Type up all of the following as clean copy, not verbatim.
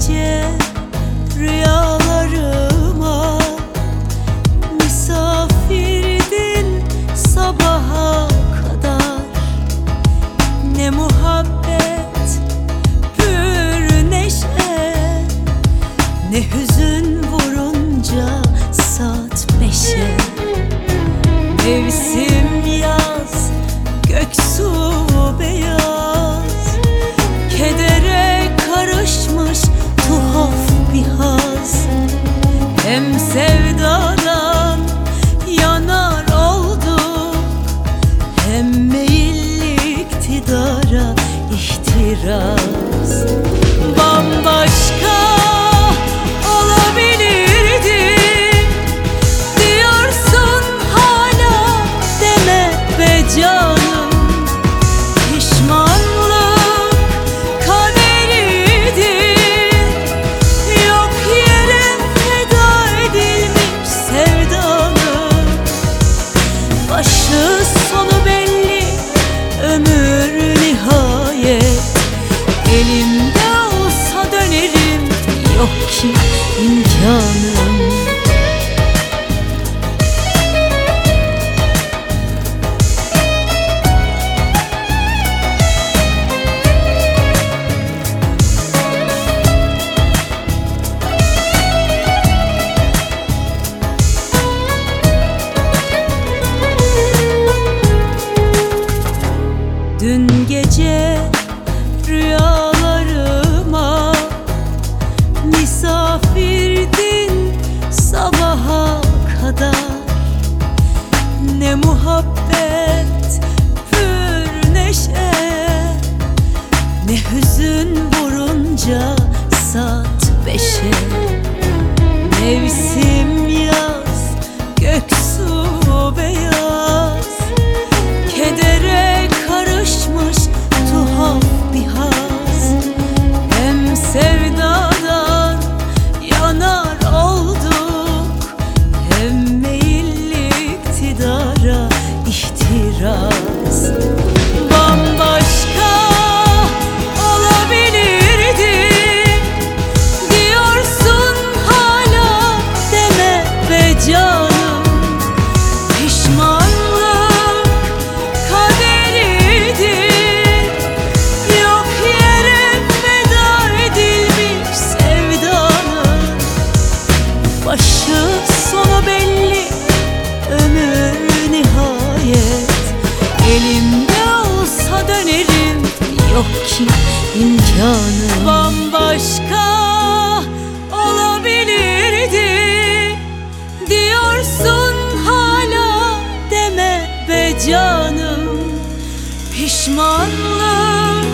gece rüyalarıma misafirdin sabaha kadar. Ne muhabbet, pür neşe, ne hüzün vurunca saat 5'e. Mevsim yaz, göksu beyaz, kedere karışmış tuhaf bir haz. Hem sevdadan yanar olduk, hem meyilli iktidara ihtiras. Bambaşka olabilirdim diyorsun hala, deme be canım. Pişmanlık kaderidir, yok yere feda edilmiş sevdanın. Başı sonu belli, ömür nihayet. Elimde olsa dönerim, yok ki imkanım. Dün gece rüyalarıma misafirdin sabaha kadar. Ne muhabbet, pür neşe, ne hüzün vurunca saat 5'e. Mevsim yaz, göksu beyaz, kedere karışmış tuhaf bir haz. Hem sevdadan yanar olduk, hem meyilli iktidara ihtiras. Bambaşka olabilirdim diyorsun hala, deme be canım. Pişmanlık kaderidir, yok yere feda edilmiş sevdanın. Başı sonu belli, ömür nihayet. Elimde olsa dönerim, yok ki imkanım. Bambaşka olabilirdi diyorsun hala, deme be canım. Pişmanlık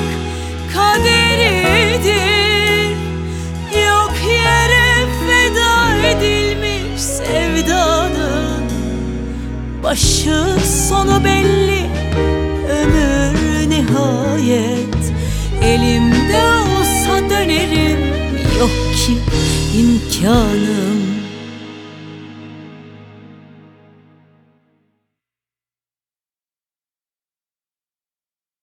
kaderidir, yok yere feda edilmiş sevdanın. Başı sonu belli, ömür nihayet. Elimde olsa dönerim, yok ki imkanım.